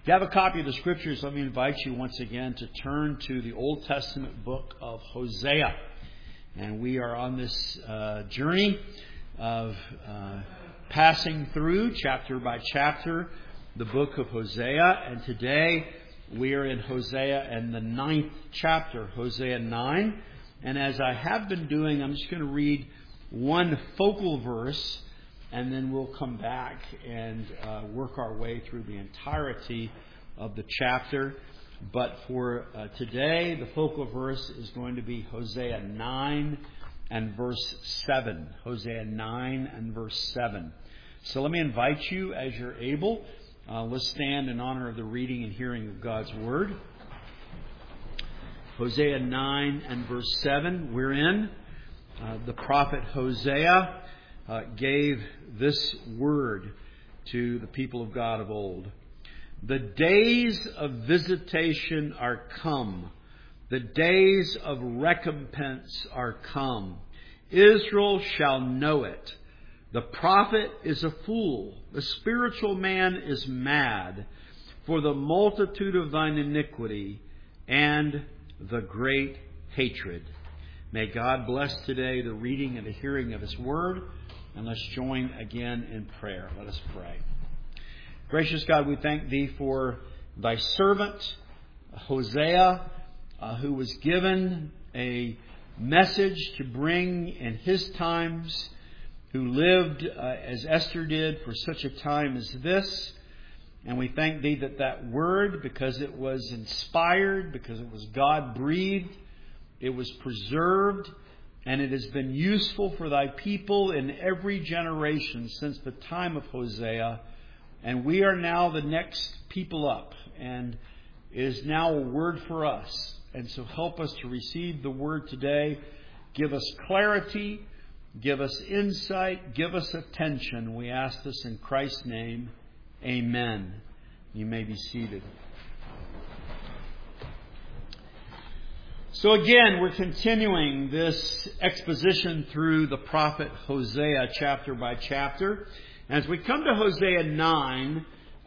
If you have a copy of the Scriptures, let me invite you once again to turn to the Old Testament book of Hosea. And we are on this journey of passing through chapter by chapter the book of Hosea. And today we are in Hosea and the 9th chapter, Hosea 9. And as I have been doing, I'm just going to read one focal verse, and then we'll come back and work our way through the entirety of the chapter. But for today, the focal verse is going to be Hosea 9 and verse 7. Hosea 9 and verse 7. So let me invite you, as you're able, let's stand in honor of the reading and hearing of God's Word. Hosea 9 and verse 7, we're in. The prophet Hosea gave this word to the people of God of old. The days of visitation are come. The days of recompense are come. Israel shall know it. The prophet is a fool. The spiritual man is mad for the multitude of thine iniquity and the great hatred. May God bless today the reading and the hearing of His Word. And let's join again in prayer. Let us pray. Gracious God, we thank Thee for Thy servant, Hosea, who was given a message to bring in his times, who lived as Esther did for such a time as this. And we thank Thee that that word, because it was inspired, because it was God-breathed, it was preserved, and it has been useful for Thy people in every generation since the time of Hosea. And we are now the next people up, and it is now a word for us. And so help us to receive the word today. Give us clarity, give us insight, give us attention. We ask this in Christ's name. Amen. You may be seated. So again, we're continuing this exposition through the prophet Hosea chapter by chapter. As we come to Hosea 9,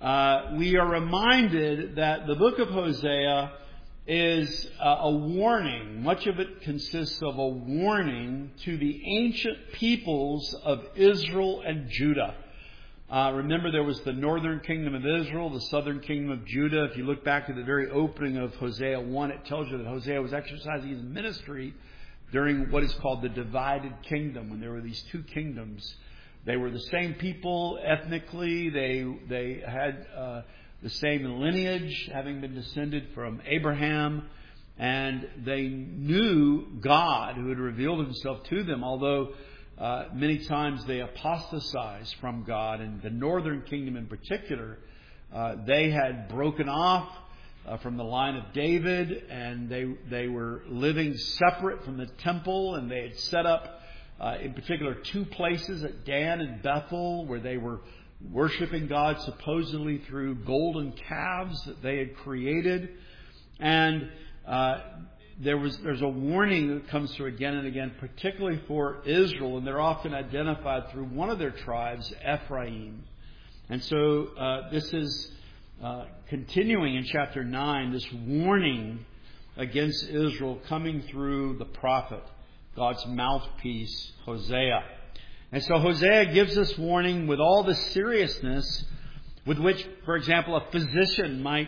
we are reminded that the book of Hosea is a warning. Much of it consists of a warning to the ancient peoples of Israel and Judah. Remember, there was the northern kingdom of Israel, the southern kingdom of Judah. If you look back to the very opening of Hosea 1, it tells you that Hosea was exercising his ministry during what is called the divided kingdom, when there were these two kingdoms. They were the same people ethnically. They had the same lineage, having been descended from Abraham. And they knew God, who had revealed Himself to them, although many times they apostatized from God. And the northern kingdom in particular, they had broken off from the line of David, and they were living separate from the temple, and they had set up in particular two places at Dan and Bethel where they were worshiping God supposedly through golden calves that they had created. And there's a warning that comes through again and again, particularly for Israel, and they're often identified through one of their tribes, Ephraim. And so this is continuing in chapter 9, this warning against Israel coming through the prophet, God's mouthpiece, Hosea. And so Hosea gives this warning with all the seriousness with which, for example, a physician might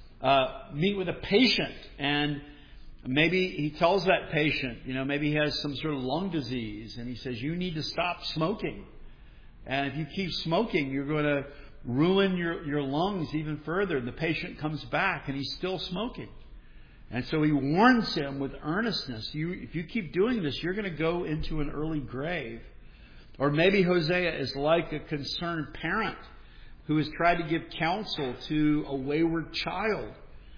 meet with a patient, and maybe he tells that patient, maybe he has some sort of lung disease, and he says, you need to stop smoking. And if you keep smoking, you're going to ruin your lungs even further. And the patient comes back and he's still smoking. And so he warns him with earnestness, if you keep doing this, you're going to go into an early grave. Or maybe Hosea is like a concerned parent who has tried to give counsel to a wayward child.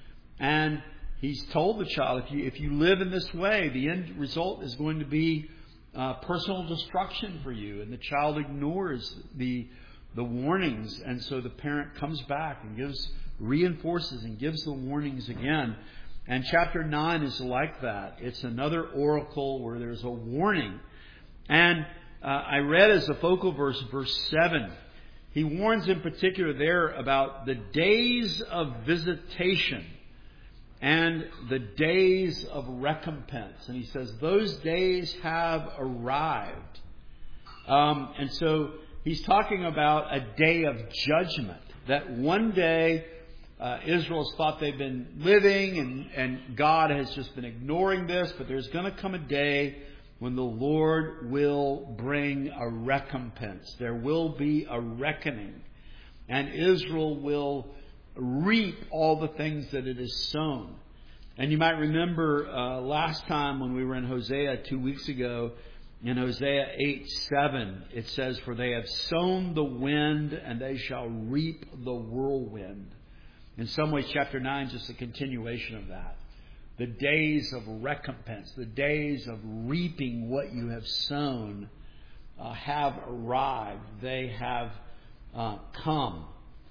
And he's told the child, if you live in this way, the end result is going to be personal destruction for you. And the child ignores the warnings. And so the parent comes back and reinforces and gives the warnings again. And chapter 9 is like that. It's another oracle where there's a warning. And I read as a focal verse, verse 7. he warns in particular there about the days of visitation and the days of recompense. And he says those days have arrived. And so he's talking about a day of judgment. That one day Israel's thought they've been living and God has just been ignoring this. But there's going to come a day when the Lord will bring a recompense. There will be a reckoning. And Israel will reap all the things that it has sown. And you might remember last time when we were in Hosea 2 weeks ago, in Hosea 8:7, it says, "For they have sown the wind, and they shall reap the whirlwind." In some ways, chapter 9 is just a continuation of that. The days of recompense, the days of reaping what you have sown have arrived. They have come.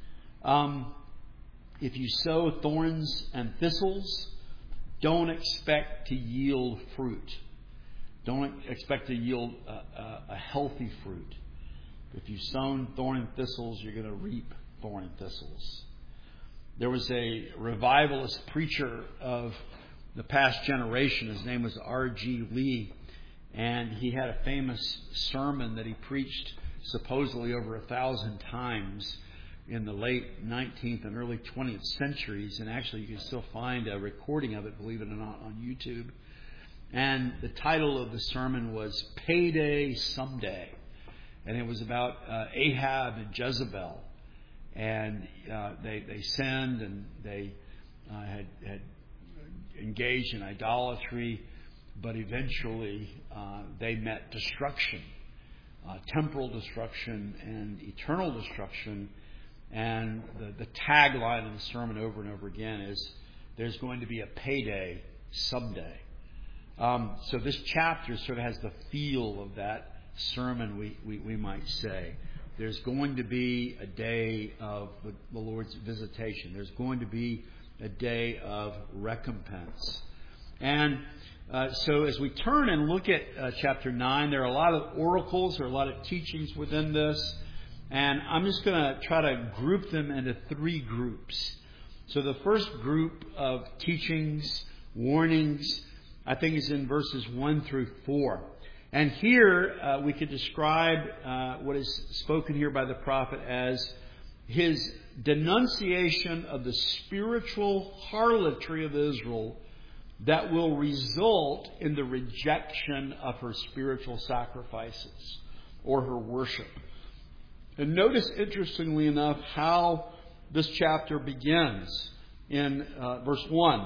If you sow thorns and thistles, don't expect to yield fruit. Don't expect to yield a healthy fruit. If you've sown thorn and thistles, you're going to reap thorn and thistles. There was a revivalist preacher of the past generation. His name was R.G. Lee. And he had a famous sermon that he preached supposedly over 1,000 times in the late 19th and early 20th centuries. And actually, you can still find a recording of it, believe it or not, on YouTube. And the title of the sermon was Payday Someday. And it was about Ahab and Jezebel. And they sinned and they had engaged in idolatry. But eventually they met destruction, temporal destruction and eternal destruction. And the tagline of the sermon over and over again is, there's going to be a payday someday. So this chapter sort of has the feel of that sermon, we might say. There's going to be a day of the Lord's visitation. There's going to be a day of recompense. And so as we turn and look at chapter 9, there are a lot of oracles, there are a lot of teachings within this. And I'm just going to try to group them into 3 groups. So the first group of teachings, warnings, I think is in verses 1 through 4. And here we could describe what is spoken here by the prophet as his denunciation of the spiritual harlotry of Israel that will result in the rejection of her spiritual sacrifices or her worship. And notice, interestingly enough, how this chapter begins in verse 1.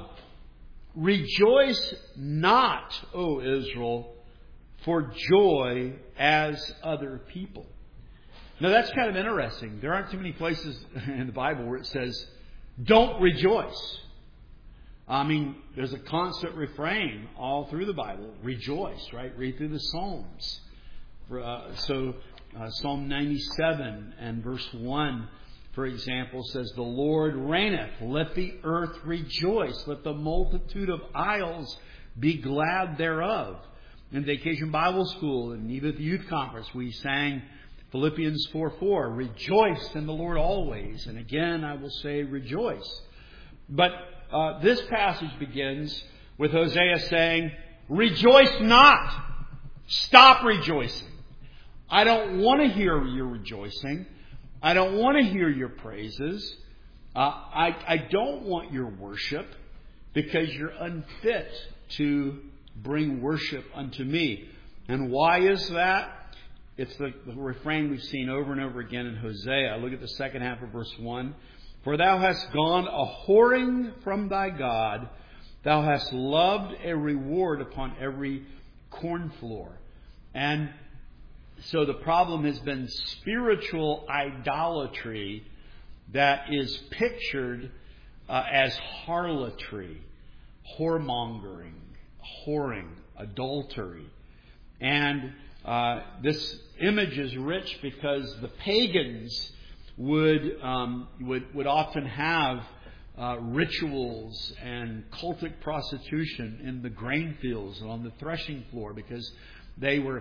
Rejoice not, O Israel, for joy as other people. Now that's kind of interesting. There aren't too many places in the Bible where it says, don't rejoice. I mean, there's a constant refrain all through the Bible. Rejoice, right? Read through the Psalms. Psalm 97 and verse 1, for example, says, the Lord reigneth. Let the earth rejoice. Let the multitude of isles be glad thereof. In Vacation Bible School and even at the youth conference, we sang Philippians 4:4, rejoice in the Lord always. And again, I will say rejoice. But this passage begins with Hosea saying, rejoice not. Stop rejoicing. I don't want to hear your rejoicing. I don't want to hear your praises. I don't want your worship because you're unfit to bring worship unto me. And why is that? It's the refrain we've seen over and over again in Hosea. Look at the second half of verse 1. For thou hast gone a whoring from thy God. Thou hast loved a reward upon every corn floor. And so the problem has been spiritual idolatry that is pictured as harlotry, whoremongering, whoring, adultery. And this image is rich because the pagans would often have rituals and cultic prostitution in the grain fields and on the threshing floor because They were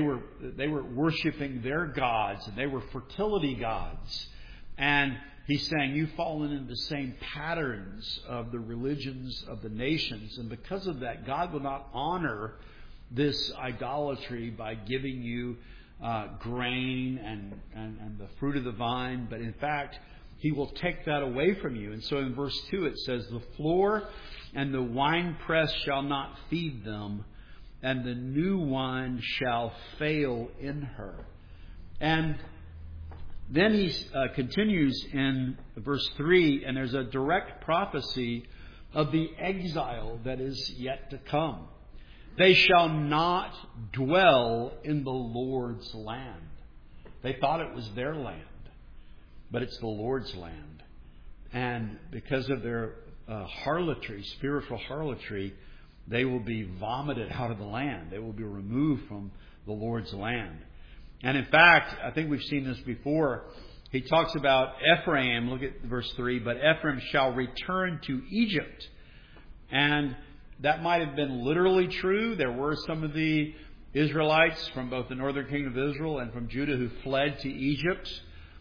worshiping their gods, and they were fertility gods. And he's saying, you've fallen into the same patterns of the religions of the nations. And because of that, God will not honor this idolatry by giving you grain and the fruit of the vine. But in fact, He will take that away from you. And so in verse 2 it says, the floor and the winepress shall not feed them, and the new wine shall fail in her. And then he continues in verse 3, and there's a direct prophecy of the exile that is yet to come. They shall not dwell in the Lord's land. They thought it was their land, but it's the Lord's land. And because of their harlotry, spiritual harlotry, they will be vomited out of the land. They will be removed from the Lord's land. And in fact, I think we've seen this before. He talks about Ephraim. Look at verse 3. But Ephraim shall return to Egypt. And that might have been literally true. There were some of the Israelites from both the northern kingdom of Israel and from Judah who fled to Egypt.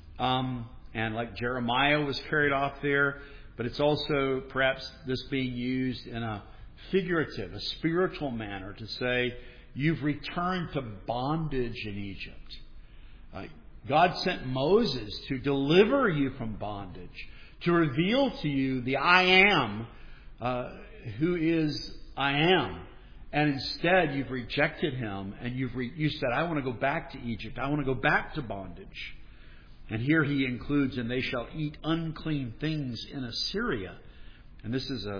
And like Jeremiah was carried off there. But it's also perhaps this being used in a figurative, a spiritual manner to say, you've returned to bondage in Egypt. God sent Moses to deliver you from bondage, to reveal to you the I am, who is I am. And instead you've rejected Him, and you said, I want to go back to Egypt. I want to go back to bondage. And here he includes, and they shall eat unclean things in Assyria. And this is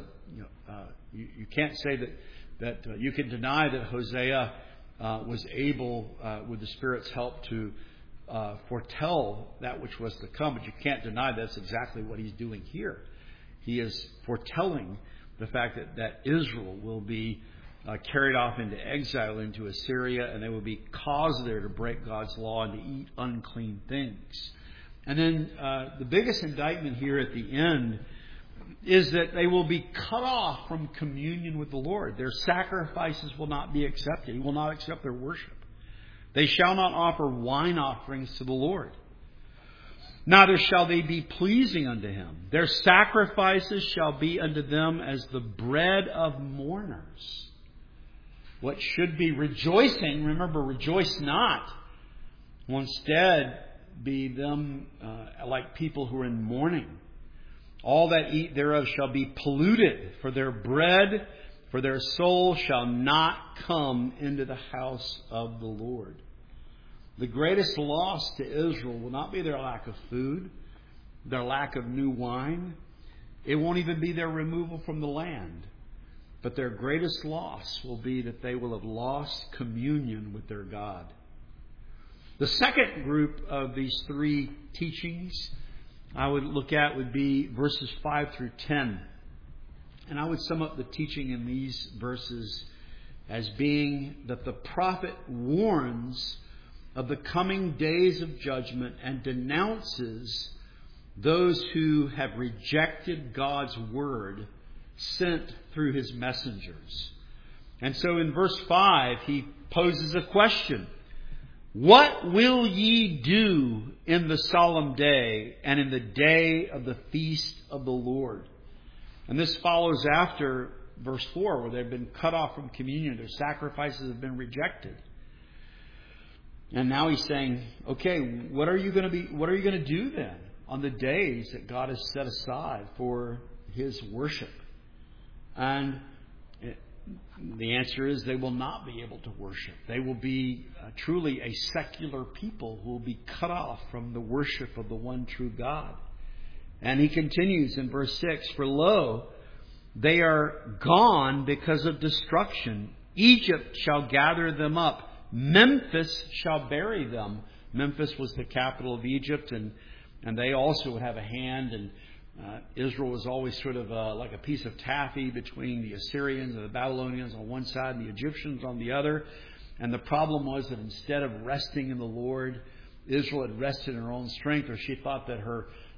you can't say that you can deny that Hosea was able, with the Spirit's help, to foretell that which was to come. But you can't deny that's exactly what he's doing here. He is foretelling the fact that Israel will be carried off into exile into Assyria, and they will be caused there to break God's law and to eat unclean things. And then the biggest indictment here at the end is that they will be cut off from communion with the Lord. Their sacrifices will not be accepted. He will not accept their worship. They shall not offer wine offerings to the Lord. Neither shall they be pleasing unto Him. Their sacrifices shall be unto them as the bread of mourners. What should be rejoicing, remember, rejoice not, will instead be them like people who are in mourning. All that eat thereof shall be polluted, for their bread, for their soul shall not come into the house of the Lord. The greatest loss to Israel will not be their lack of food, their lack of new wine. It won't even be their removal from the land. But their greatest loss will be that they will have lost communion with their God. The second group of these three teachings I would look at would be verses 5 through 10. And I would sum up the teaching in these verses as being that the prophet warns of the coming days of judgment and denounces those who have rejected God's word sent through His messengers. And so in verse 5, he poses a question. What will ye do in the solemn day and in the day of the feast of the Lord? And this follows after verse 4, where they've been cut off from communion. Their sacrifices have been rejected. And now he's saying, okay, what are you going to do then on the days that God has set aside for His worship? And the answer is they will not be able to worship. They will be truly a secular people who will be cut off from the worship of the one true God. And he continues in verse 6, for lo, they are gone because of destruction. Egypt shall gather them up. Memphis shall bury them. Memphis was the capital of Egypt, and they also would have a hand. And Israel was always sort of like a piece of taffy between the Assyrians and the Babylonians on one side and the Egyptians on the other. And the problem was that instead of resting in the Lord, Israel had rested in her own strength, or she thought that her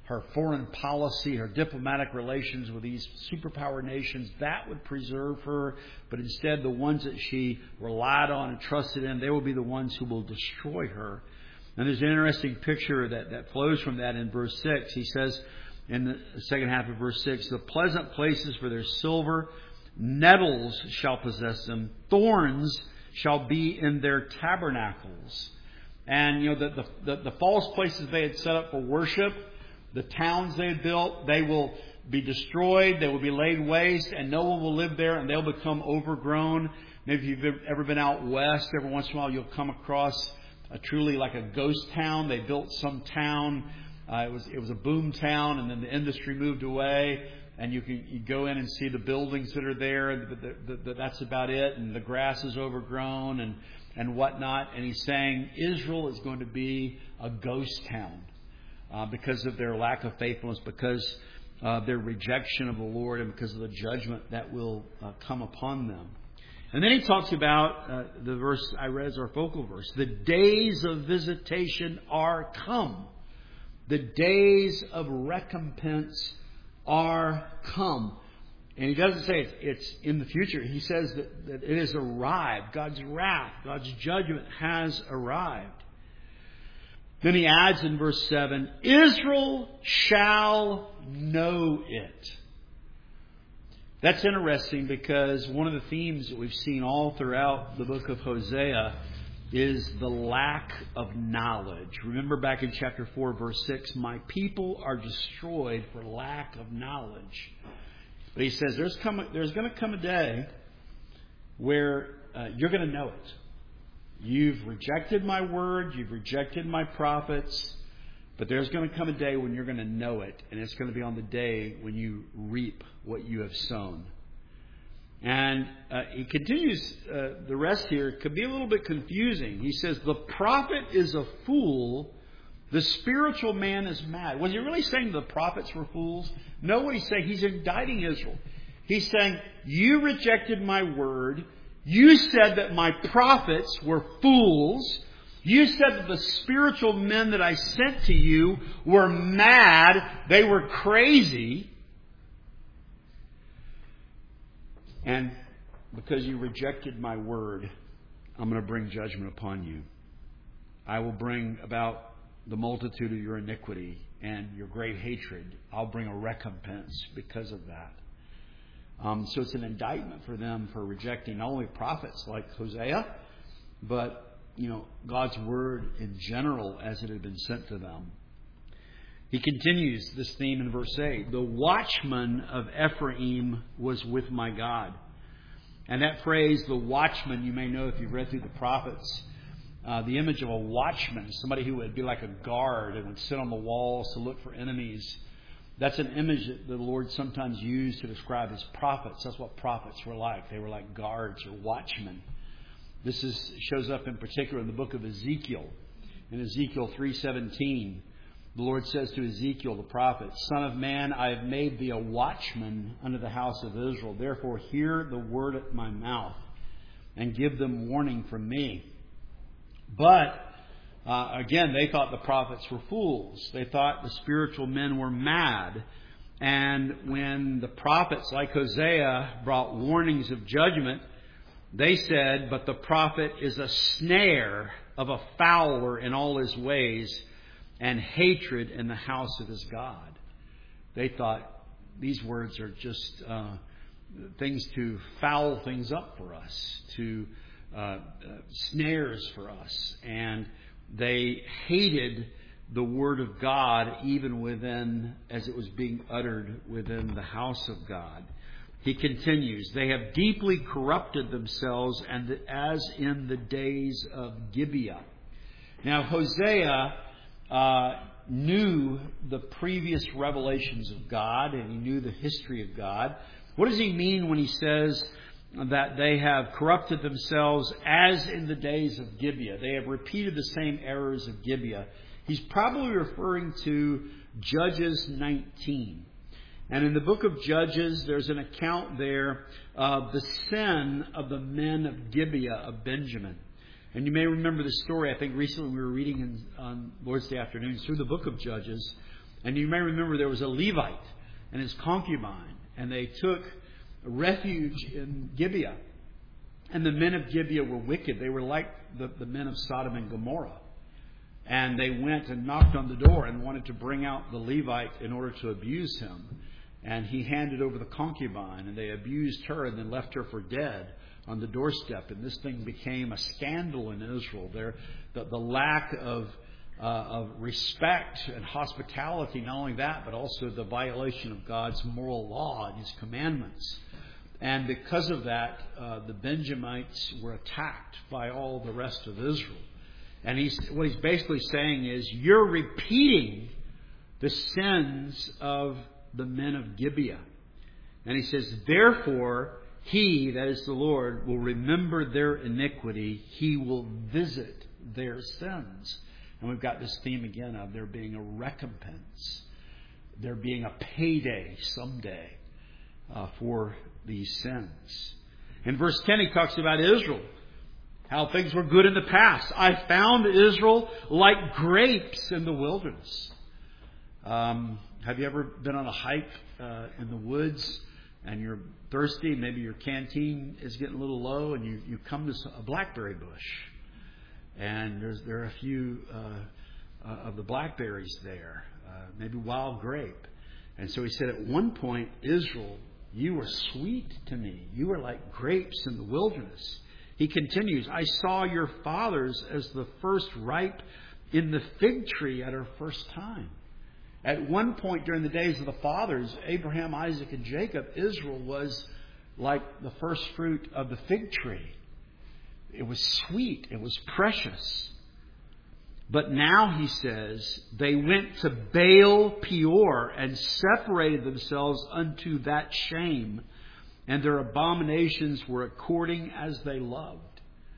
her foreign policy, her diplomatic relations with these superpower nations, that would preserve her. But instead, the ones that she relied on and trusted in, they will be the ones who will destroy her. And there's an interesting picture that flows from that in verse 6. He says in the second half of verse 6, the pleasant places for their silver, nettles shall possess them, thorns shall be in their tabernacles. And, the false places they had set up for worship, the towns they had built, they will be destroyed, they will be laid waste, and no one will live there, and they'll become overgrown. Maybe if you've ever been out west, every once in a while you'll come across truly like a ghost town. They built some town. It was a boom town, and then the industry moved away, and you go in and see the buildings that are there, but that's about it, and the grass is overgrown and whatnot. And he's saying Israel is going to be a ghost town because of their lack of faithfulness, because of their rejection of the Lord, and because of the judgment that will come upon them. And then he talks about the verse I read as our focal verse. The days of visitation are come. The days of recompense are come. And he doesn't say it's in the future. He says that it has arrived. God's wrath, God's judgment has arrived. Then he adds in verse 7, Israel shall know it. That's interesting because one of the themes that we've seen all throughout the book of Hosea is the lack of knowledge. Remember back in chapter 4, verse 6, my people are destroyed for lack of knowledge. But he says there's going to come a day where you're going to know it. You've rejected my word, you've rejected my prophets, but there's going to come a day when you're going to know it, and it's going to be on the day when you reap what you have sown. And he continues, the rest here could be a little bit confusing. He says, the prophet is a fool, the spiritual man is mad. Was he really saying the prophets were fools? No, what he's saying, he's indicting Israel. He's saying, you rejected my word. You said that my prophets were fools. You said that the spiritual men that I sent to you were mad. They were crazy. And because you rejected my word, I'm going to bring judgment upon you. I will bring about the multitude of your iniquity and your great hatred. I'll bring a recompense because of that. So it's an indictment for them for rejecting not only prophets like Hosea, but God's word in general as it had been sent to them. He continues this theme in verse 8. The watchman of Ephraim was with my God. And that phrase, the watchman, you may know if you've read through the prophets, the image of a watchman, somebody who would be like a guard and would sit on the walls to look for enemies. That's an image that the Lord sometimes used to describe his prophets. That's what prophets were like. They were like guards or watchmen. This shows up in particular in the book of Ezekiel. In Ezekiel 3:17, the Lord says to Ezekiel the prophet, Son of man, I have made thee a watchman unto the house of Israel. Therefore hear the word at my mouth and give them warning from me. But again, they thought the prophets were fools. They thought the spiritual men were mad. And when the prophets like Hosea brought warnings of judgment, they said, but the prophet is a snare of a fowler in all his ways, and hatred in the house of his God. They thought these words are just things to foul things up for us, to snares for us. And they hated the word of God even within, as it was being uttered within the house of God. He continues, they have deeply corrupted themselves, and as in the days of Gibeah. Now Hosea knew the previous revelations of God, and he knew the history of God. What does he mean when he says that they have corrupted themselves as in the days of Gibeah? They have repeated the same errors of Gibeah. He's probably referring to Judges 19. And in the book of Judges, there's an account there of the sin of the men of Gibeah of Benjamin. And you may remember the story. I think recently we were reading on Lord's Day afternoon through the book of Judges And you may remember there was a Levite and his concubine, and they took refuge in Gibeah. And the men of Gibeah were wicked. They were like the men of Sodom and Gomorrah. And they went and knocked on the door and wanted to bring out the Levite in order to abuse him. And he handed over the concubine, and they abused her and then left her for dead on the doorstep. And this thing became a scandal in Israel. The lack of respect and hospitality, not only that, but also the violation of God's moral law and His commandments. And because of that, the Benjamites were attacked by all the rest of Israel. And what he's basically saying is, you're repeating the sins of the men of Gibeah. And he says, therefore, He, that is the Lord, will remember their iniquity. He will visit their sins. And we've got this theme again of there being a recompense. There being a payday someday for these sins. In verse 10, he talks about Israel. How things were good in the past. I found Israel like grapes in the wilderness. Have you ever been on a hike in the woods and you're thirsty? Maybe your canteen is getting a little low and you come to a blackberry bush. And there are a few of the blackberries there. Maybe wild grape. And so he said, at one point, Israel, you were sweet to me. You were like grapes in the wilderness. He continues, I saw your fathers as the first ripe in the fig tree at her first time. At one point during the days of the fathers, Abraham, Isaac, and Jacob, Israel was like the first fruit of the fig tree. It was sweet. It was precious. But now, he says, they went to Baal Peor and separated themselves unto that shame. And their abominations were according as they loved.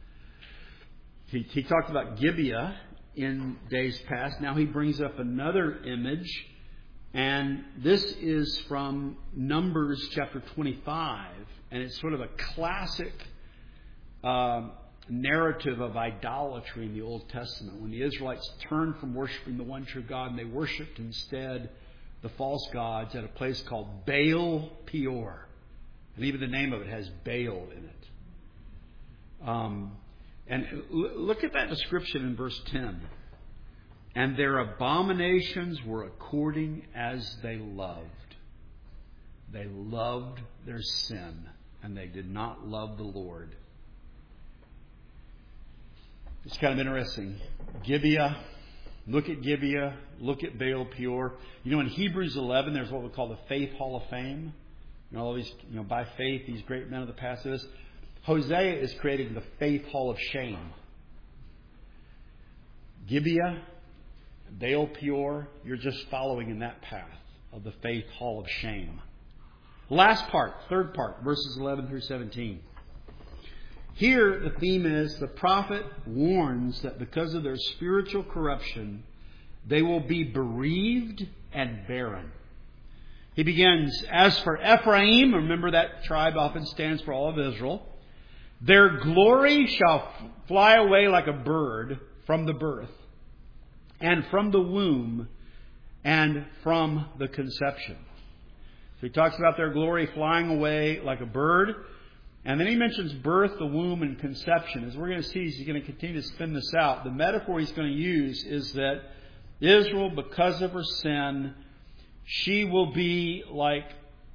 He talked about Gibeah in days past. Now he brings up another image. And this is from Numbers chapter 25. And it's sort of a classic narrative of idolatry in the Old Testament. When the Israelites turned from worshiping the one true God and they worshipped instead the false gods at a place called Baal Peor. And even the name of it has Baal in it. And look at that description in verse 10. And their abominations were according as they loved. They loved their sin, and they did not love the Lord. It's kind of interesting. Gibeah, look at Gibeah, look at Baal Peor. You know, in Hebrews 11, there's what we call the Faith Hall of Fame. You know, all these, by faith, these great men of the past of this. Hosea is creating the Faith Hall of Shame. Gibeah, Baal Peor, you're just following in that path of the Faith Hall of Shame. Last part, third part, verses 11 through 17. Here, the theme is the prophet warns that because of their spiritual corruption, they will be bereaved and barren. He begins, as for Ephraim, remember that tribe often stands for all of Israel, their glory shall fly away like a bird from the birth, and from the womb, and from the conception. So he talks about their glory flying away like a bird, and then he mentions birth, the womb, and conception. As we're going to see, he's going to continue to spin this out. The metaphor he's going to use is that Israel, because of her sin, she will be like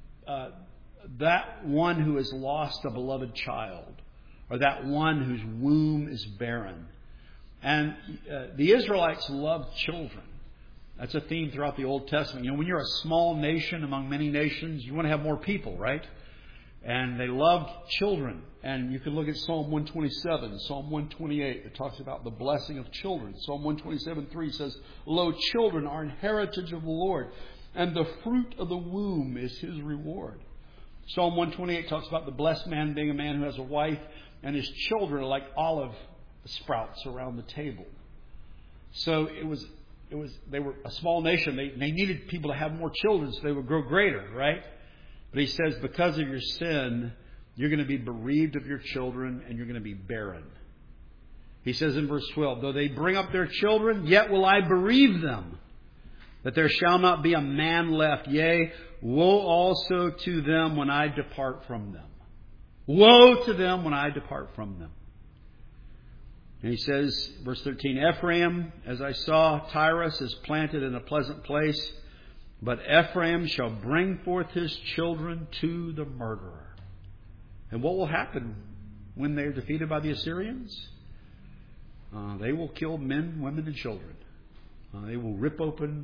that one who has lost a beloved child, or that one whose womb is barren. And the Israelites loved children. That's a theme throughout the Old Testament. You know, when you're a small nation among many nations, you want to have more people, right? And they loved children. And you can look at Psalm 127, Psalm 128. It talks about the blessing of children. Psalm 127:3 says, lo, children are an heritage of the Lord, and the fruit of the womb is His reward. Psalm 128 talks about the blessed man being a man who has a wife, and his children are like olive sprouts around the table. So they were a small nation. They needed people to have more children so they would grow greater, right? But he says, because of your sin, you're going to be bereaved of your children and you're going to be barren. He says in verse 12, though they bring up their children, yet will I bereave them. that there shall not be a man left. Yea, woe also to them when I depart from them. Woe to them when I depart from them. And he says, verse 13, Ephraim, as I saw, Tyrus is planted in a pleasant place, but Ephraim shall bring forth his children to the murderer. And what will happen when they are defeated by the Assyrians? They will kill men, women, and children. They will rip open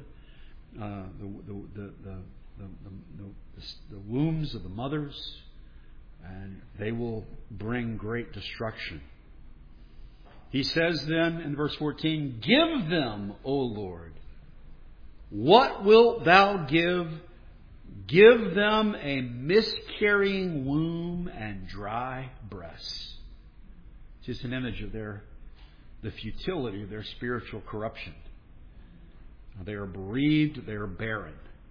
the wombs of the mothers, and they will bring great destruction. He says then in verse 14, Give them, O Lord. What wilt thou give? Give them a miscarrying womb and dry breasts. It's just an image of the futility of their spiritual corruption. They are bereaved, they are barren.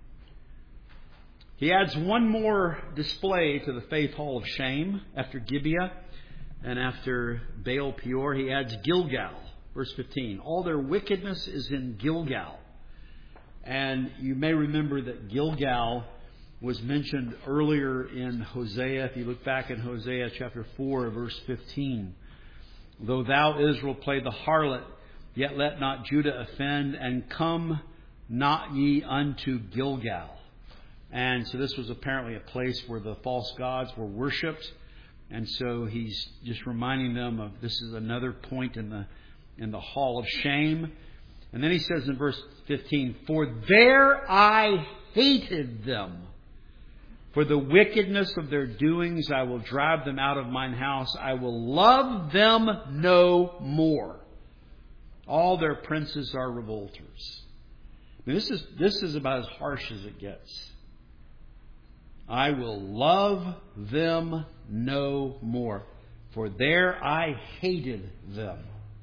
He adds one more display to the faith hall of shame after Gibeah and after Baal Peor. He adds Gilgal, verse 15. All their wickedness is in Gilgal. And you may remember that Gilgal was mentioned earlier in Hosea. If you look back in Hosea chapter 4, verse 15. Though thou, Israel, play the harlot, yet let not Judah offend, and come not ye unto Gilgal. And so this was apparently a place where the false gods were worshipped. And so he's just reminding them of this is another point in the hall of shame. And then he says in verse 15, For there I hated them. For the wickedness of their doings I will drive them out of mine house. I will love them no more. All their princes are revolters. I mean, this is about as harsh as it gets. I will love them no more. For there I hated them.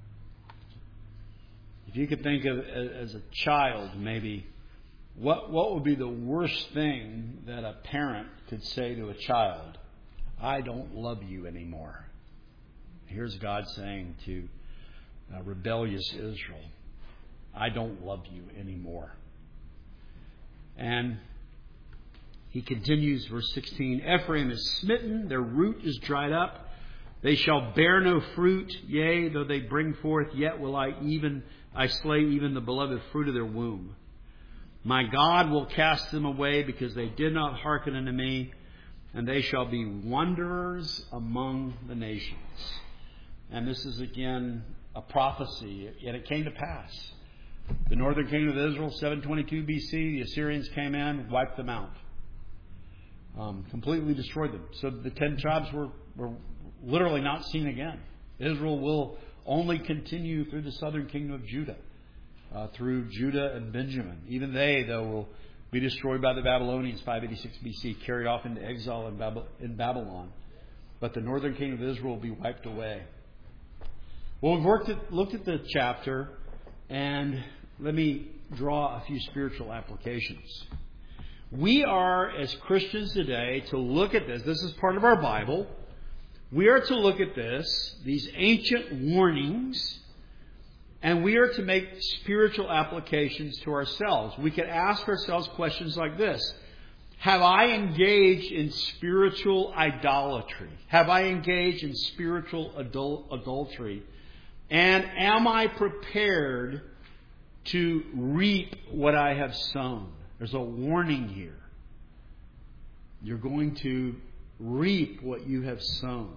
If you could think of as a child, maybe, what would be the worst thing that a parent could say to a child? I don't love you anymore. Here's God saying to rebellious Israel, I don't love you anymore. And he continues, verse 16, Ephraim is smitten, their root is dried up. They shall bear no fruit, yea, though they bring forth, yet will I slay even the beloved fruit of their womb. My God will cast them away because they did not hearken unto me, and they shall be wanderers among the nations. And this is again a prophecy, yet it came to pass. The northern kingdom of Israel, 722 BC, the Assyrians came in, wiped them out. Completely destroyed them. So the 10 tribes were literally not seen again. Israel will only continue through the southern kingdom of Judah, through Judah and Benjamin. Even they, though, will be destroyed by the Babylonians, 586 BC, carried off into exile in Babylon. But the northern kingdom of Israel will be wiped away. Well, we've looked at the chapter, and let me draw a few spiritual applications. We are, as Christians today, to look at this. This is part of our Bible. We are to look at these ancient warnings, and we are to make spiritual applications to ourselves. We could ask ourselves questions like this. Have I engaged in spiritual idolatry? Have I engaged in spiritual adultery? And am I prepared to reap what I have sown? There's a warning here. You're going to reap what you have sown.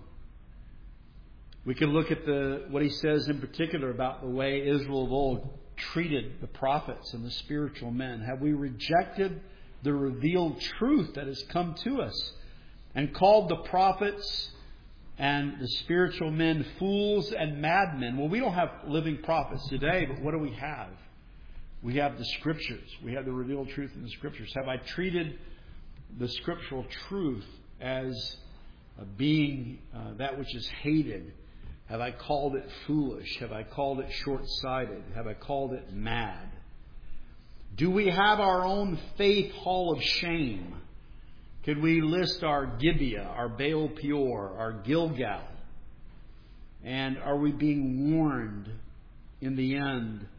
We can look at what he says in particular about the way Israel of old treated the prophets and the spiritual men. Have we rejected the revealed truth that has come to us and called the prophets and the spiritual men fools and madmen? Well, we don't have living prophets today, but what do we have? We have the Scriptures. We have the revealed truth in the Scriptures. Have I treated the scriptural truth as being that which is hated? Have I called it foolish? Have I called it short-sighted? Have I called it mad? Do we have our own faith hall of shame? Could we list our Gibeah, our Baal Peor, our Gilgal? And are we being warned in the end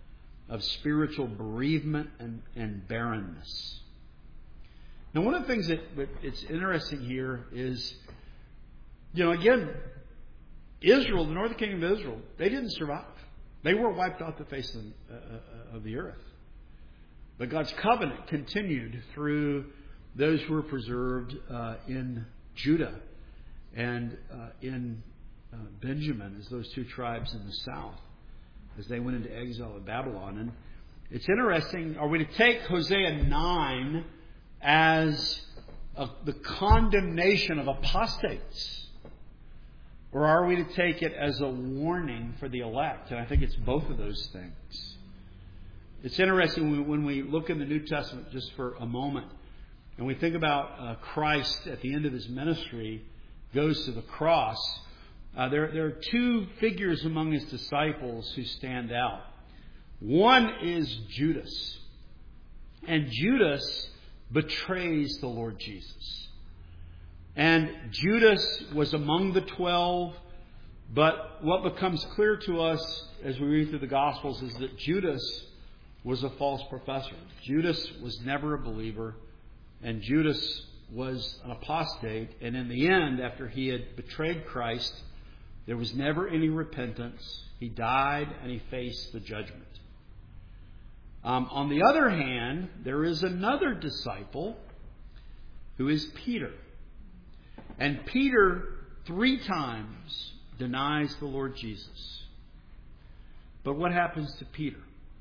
of spiritual bereavement and barrenness. Now, one of the things that it's interesting here is, again, Israel, the northern kingdom of Israel, they didn't survive. They were wiped off the face of the earth. But God's covenant continued through those who were preserved in Judah and in Benjamin, as those two tribes in the south, as they went into exile at Babylon. And it's interesting, are we to take Hosea 9 as the condemnation of apostates? Or are we to take it as a warning for the elect? And I think it's both of those things. It's interesting when we look in the New Testament just for a moment, and we think about Christ at the end of his ministry goes to the cross. There are two figures among his disciples who stand out. One is Judas. And Judas betrays the Lord Jesus. And Judas was among the 12. But what becomes clear to us as we read through the Gospels is that Judas was a false professor. Judas was never a believer. And Judas was an apostate. And in the end, after he had betrayed Christ, there was never any repentance. He died and he faced the judgment. On the other hand, there is another disciple who is Peter. And Peter 3 times denies the Lord Jesus. But what happens to Peter?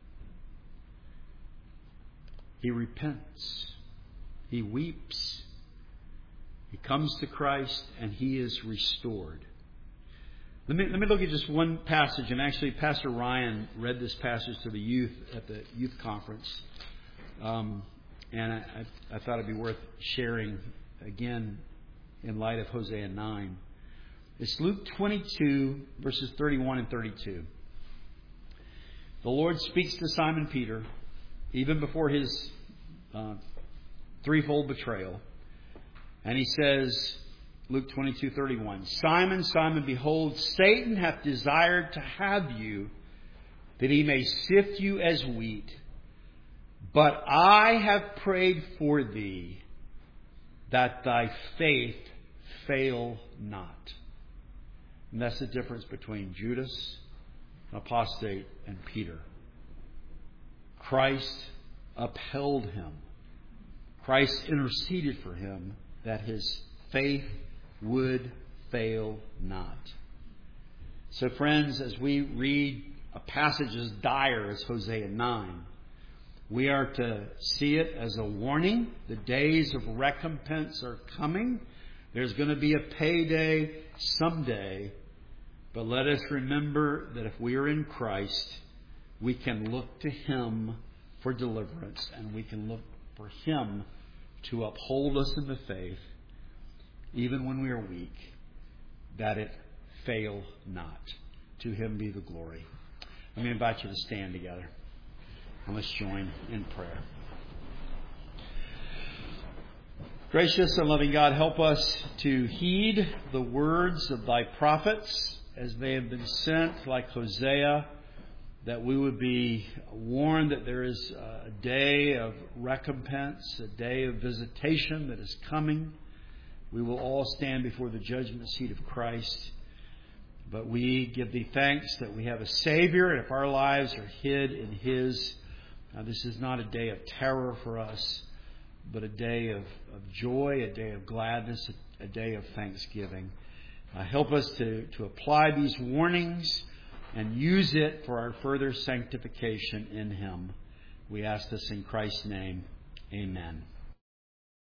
He repents. He weeps. He comes to Christ and he is restored. Let me look at just one passage, and actually Pastor Ryan read this passage to the youth at the youth conference, and I thought it'd be worth sharing again in light of Hosea 9. It's Luke 22, verses 31 and 32. The Lord speaks to Simon Peter, even before his threefold betrayal, and he says, Luke 22:31, Simon, Simon, behold, Satan hath desired to have you, that he may sift you as wheat. But I have prayed for thee, that thy faith fail not. And that's the difference between Judas, an apostate, and Peter. Christ upheld him. Christ interceded for him that his faith would fail not. So friends, as we read a passage as dire as Hosea 9, we are to see it as a warning. The days of recompense are coming. There's going to be a payday someday. But let us remember that if we are in Christ, we can look to Him for deliverance, and we can look for Him to uphold us in the faith, even when we are weak, that it fail not. To Him be the glory. Let me invite you to stand together, and let's join in prayer. Gracious and loving God, help us to heed the words of Thy prophets as they have been sent, like Hosea, that we would be warned that there is a day of recompense, a day of visitation that is coming. We will all stand before the judgment seat of Christ. But we give Thee thanks that we have a Savior, and if our lives are hid in His, this is not a day of terror for us, but a day of joy, a day of gladness, a day of thanksgiving. Help us to apply these warnings and use it for our further sanctification in Him. We ask this in Christ's name. Amen.